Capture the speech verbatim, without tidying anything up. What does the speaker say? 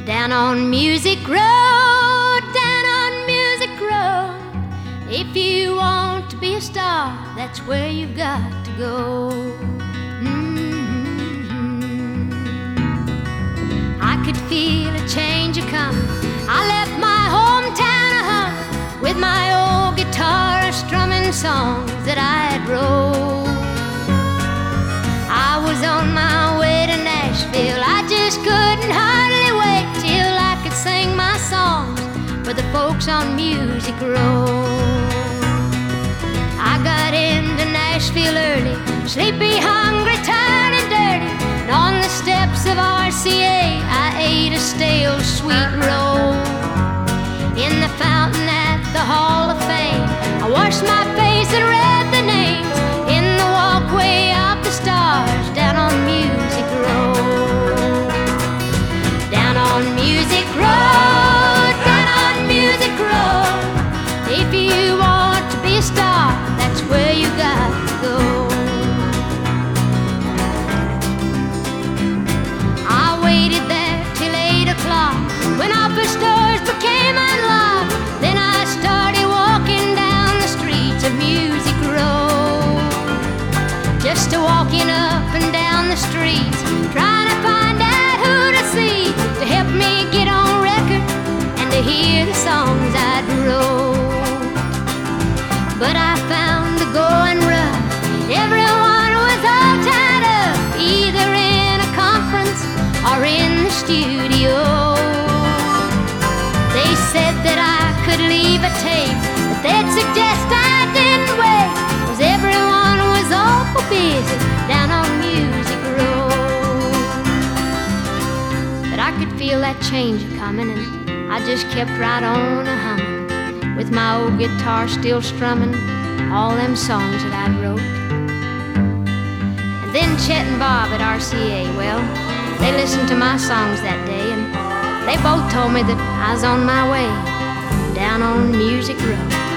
Down on Music Road, down on Music Road. If you want to be a star, that's where you've got to go. Mm-hmm. I could feel a change a coming. I left my hometown a humming with my old guitar strumming songs that I had wrote. I was on my way to Nashville. I just couldn't hardly wait till I could sing my songs for the folks on Music Road. I got into Nashville early, sleepy, hungry, tired and dirty, and on the steps of R C A I ate a stale sweet roll. In the fountain at the Hall of Fame I washed my face and read the names in the walkway of the stars down on Music Road. Down on Music Road, down on Music Road. If you want to be a star, that's where you got to go. I waited there till eight o'clock when office doors became unlocked. Then I started walking down the streets of Music Road, just a walking up and down the streets, trying to find out who to see to help me get on record and to hear the songs I'd wrote. But I found the going rough. Everyone was all tied up, either in a conference or in the studio. They said that I could leave a tape, but they'd suggest I didn't wait, 'cause everyone was awful busy down on Music Road. But I could feel that change a-coming, and I just kept right on a-humming with my old guitar still strumming all them songs that I'd wrote. And then Chet and Bob at R C A, well, they listened to my songs that day, and they both told me that I was on my way down on Music Road.